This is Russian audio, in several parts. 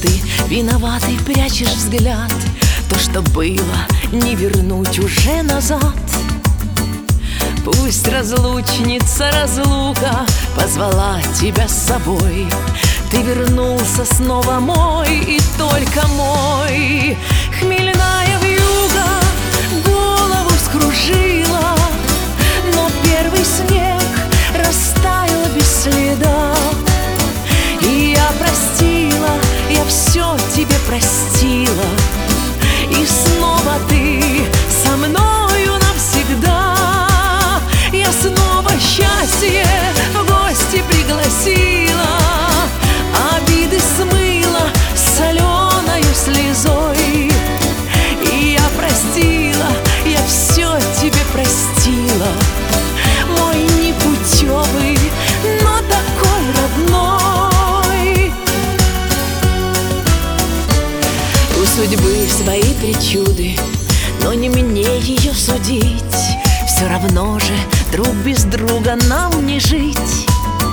ты виноватый, прячешь взгляд. То, что было, не вернуть уже назад. Пусть разлучница разлука позвала тебя с собой. Ты вернулся снова мой и только мой. Хмельная вьюга голову вскружила, но первый снег растаял без следа. И я простила, я все тебе простила. И снова ты со мною навсегда. Я снова счастье в гости пригласила, обиды смыла соленою слезой. И я простила, я все тебе простила. Мой непутевый, но такой родной. У судьбы свои причуды, но не мне ее судить. Все равно же друг без друга нам не жить.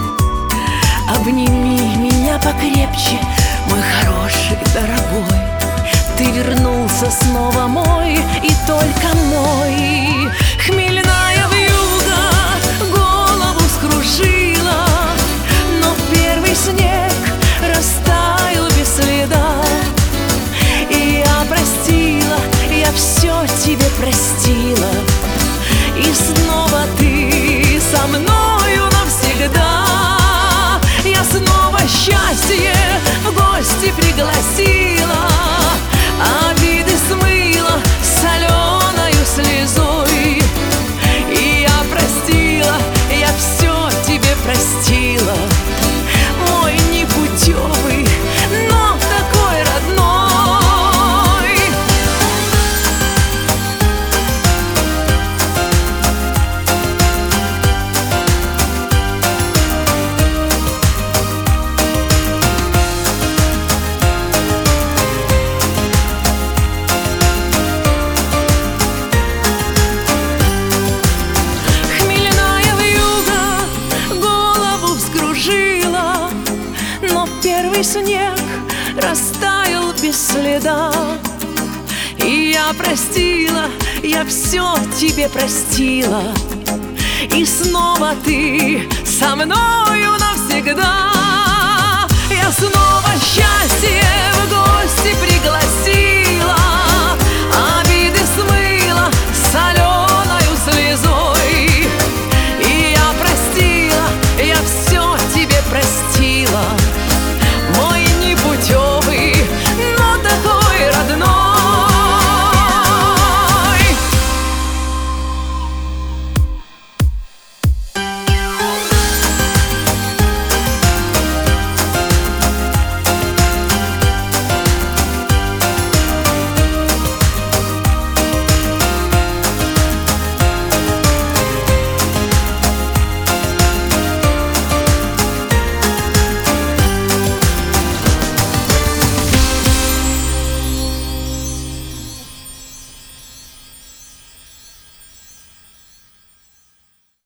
Обними меня покрепче, мой хороший, дорогой. Ты вернулся снова мой и только мой. Хмельная вьюга голову скружила, но первый снег растаял без следа. И я простила, я все тебе простила. И снова ты со мною навсегда. Я снова счастье в гости пригласила, обиды смыла соленою слезой. И я простила, я все тебе простила. Мой непутевый, но такой родной. Первый снег растаял без следа. И я простила, я все тебе простила. И снова ты со мною навсегда. Я снова счастье